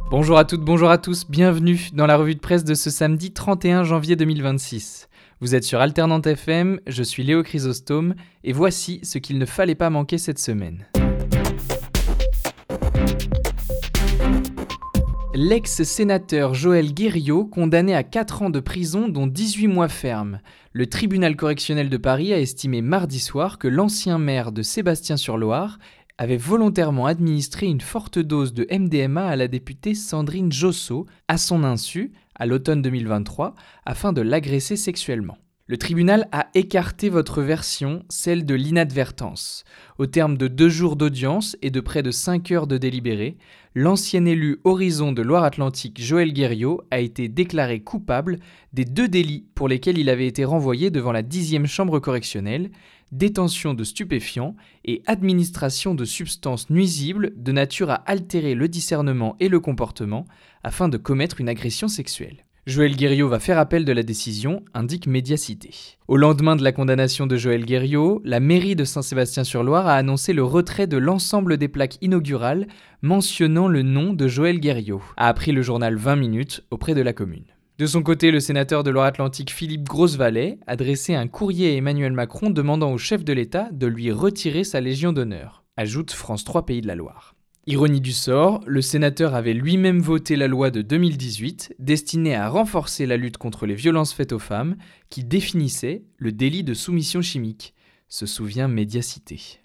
Bonjour à toutes, bonjour à tous, bienvenue dans la revue de presse de ce samedi 31 janvier 2026. Vous êtes sur Alternante FM, je suis Léo Chrysostome et voici ce qu'il ne fallait pas manquer cette semaine. L'ex-sénateur Joël Guerriau, condamné à 4 ans de prison dont 18 mois ferme. Le tribunal correctionnel de Paris a estimé mardi soir que l'ancien maire de Sébastien-sur-Loire avait volontairement administré une forte dose de MDMA à la députée Sandrine Josso, à son insu, à l'automne 2023, afin de l'agresser sexuellement. Le tribunal a écarté votre version, celle de l'inadvertance. Au terme de 2 jours d'audience et de près de 5 heures de délibéré, l'ancien élu Horizon de Loire-Atlantique Joël Guerriau a été déclaré coupable des 2 délits pour lesquels il avait été renvoyé devant la 10e chambre correctionnelle, détention de stupéfiants et administration de substances nuisibles de nature à altérer le discernement et le comportement afin de commettre une agression sexuelle. Joël Guerriau va faire appel de la décision, indique Médiacité. Au lendemain de la condamnation de Joël Guerriau, la mairie de Saint-Sébastien-sur-Loire a annoncé le retrait de l'ensemble des plaques inaugurales mentionnant le nom de Joël Guerriau, a appris le journal 20 minutes auprès de la commune. De son côté, le sénateur de Loire-Atlantique Philippe Grosvalet a dressé un courrier à Emmanuel Macron demandant au chef de l'État de lui retirer sa Légion d'honneur, ajoute France 3 Pays de la Loire. Ironie du sort, le sénateur avait lui-même voté la loi de 2018 destinée à renforcer la lutte contre les violences faites aux femmes qui définissait le délit de soumission chimique, se souvient Médiacité.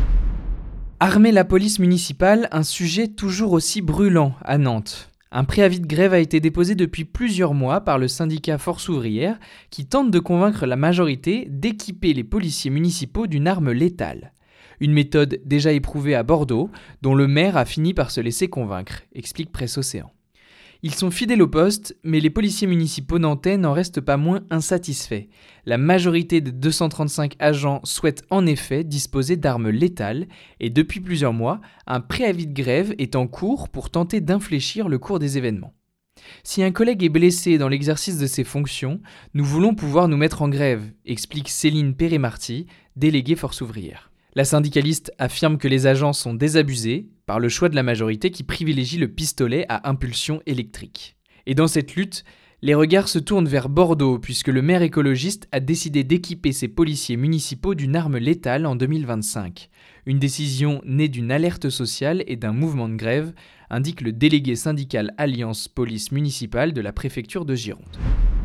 Armer la police municipale, un sujet toujours aussi brûlant à Nantes. Un préavis de grève a été déposé depuis plusieurs mois par le syndicat Force ouvrière qui tente de convaincre la majorité d'équiper les policiers municipaux d'une arme létale. Une méthode déjà éprouvée à Bordeaux, dont le maire a fini par se laisser convaincre, explique Presse Océan. Ils sont fidèles au poste, mais les policiers municipaux nantais n'en restent pas moins insatisfaits. La majorité des 235 agents souhaitent en effet disposer d'armes létales, et depuis plusieurs mois, un préavis de grève est en cours pour tenter d'infléchir le cours des événements. Si un collègue est blessé dans l'exercice de ses fonctions, nous voulons pouvoir nous mettre en grève, explique Céline Perret-Marty, déléguée Force ouvrière. La syndicaliste affirme que les agents sont désabusés par le choix de la majorité qui privilégie le pistolet à impulsion électrique. Et dans cette lutte, les regards se tournent vers Bordeaux puisque le maire écologiste a décidé d'équiper ses policiers municipaux d'une arme létale en 2025. Une décision née d'une alerte sociale et d'un mouvement de grève, indique le délégué syndical Alliance Police Municipale de la préfecture de Gironde.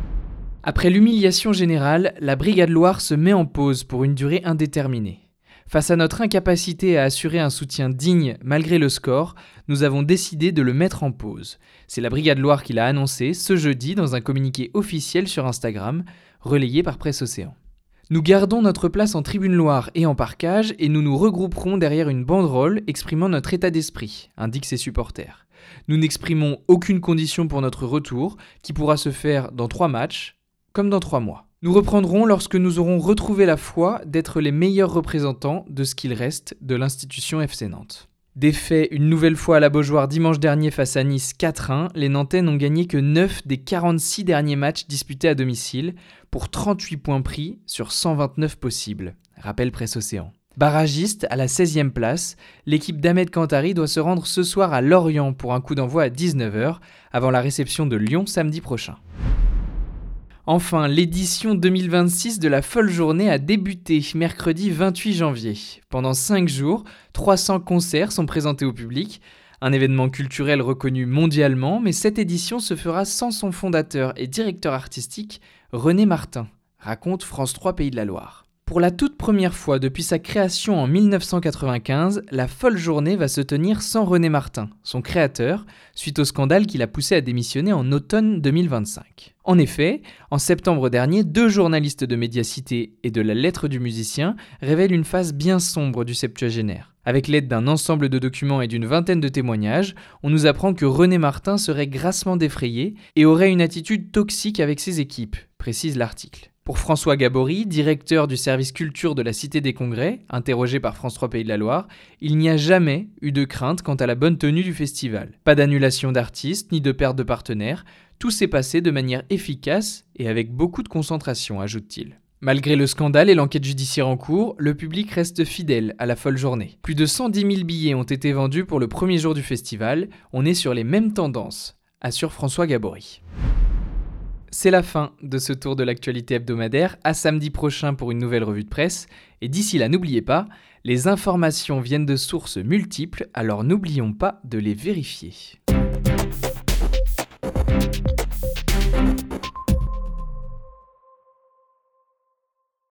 Après l'humiliation générale, la Brigade Loire se met en pause pour une durée indéterminée. Face à notre incapacité à assurer un soutien digne malgré le score, nous avons décidé de le mettre en pause. C'est la Brigade Loire qui l'a annoncé ce jeudi dans un communiqué officiel sur Instagram, relayé par Presse Océan. Nous gardons notre place en Tribune Loire et en parkage et nous nous regrouperons derrière une banderole exprimant notre état d'esprit, indiquent ses supporters. Nous n'exprimons aucune condition pour notre retour, qui pourra se faire dans 3 matchs, comme dans 3 mois. Nous reprendrons lorsque nous aurons retrouvé la foi d'être les meilleurs représentants de ce qu'il reste de l'institution FC Nantes. Défait une nouvelle fois à la Beaujoire dimanche dernier face à Nice 4-1, les Nantais n'ont gagné que 9 des 46 derniers matchs disputés à domicile, pour 38 points pris sur 129 possibles, rappelle Presse Océan. Barragiste à la 16e place, l'équipe d'Ahmed Kantari doit se rendre ce soir à Lorient pour un coup d'envoi à 19h, avant la réception de Lyon samedi prochain. Enfin, l'édition 2026 de la Folle Journée a débuté mercredi 28 janvier. Pendant 5 jours, 300 concerts sont présentés au public. Un événement culturel reconnu mondialement, mais cette édition se fera sans son fondateur et directeur artistique, René Martin, raconte France 3 Pays de la Loire. Pour la toute première fois depuis sa création en 1995, la Folle Journée va se tenir sans René Martin, son créateur, suite au scandale qui l'a poussé à démissionner en automne 2025. En effet, en septembre dernier, 2 journalistes de Médiacité et de la Lettre du musicien révèlent une face bien sombre du septuagénaire. Avec l'aide d'un ensemble de documents et d'une vingtaine de témoignages, on nous apprend que René Martin serait grassement défrayé et aurait une attitude toxique avec ses équipes, précise l'article. Pour François Gabory, directeur du service culture de la Cité des Congrès, interrogé par France 3 Pays de la Loire, il n'y a jamais eu de crainte quant à la bonne tenue du festival. Pas d'annulation d'artistes ni de perte de partenaires, tout s'est passé de manière efficace et avec beaucoup de concentration, ajoute-t-il. Malgré le scandale et l'enquête judiciaire en cours, le public reste fidèle à la folle journée. Plus de 110 000 billets ont été vendus pour le premier jour du festival. On est sur les mêmes tendances, assure François Gabory. C'est la fin de ce tour de l'actualité hebdomadaire. À samedi prochain pour une nouvelle revue de presse. Et d'ici là, n'oubliez pas, les informations viennent de sources multiples, alors n'oublions pas de les vérifier.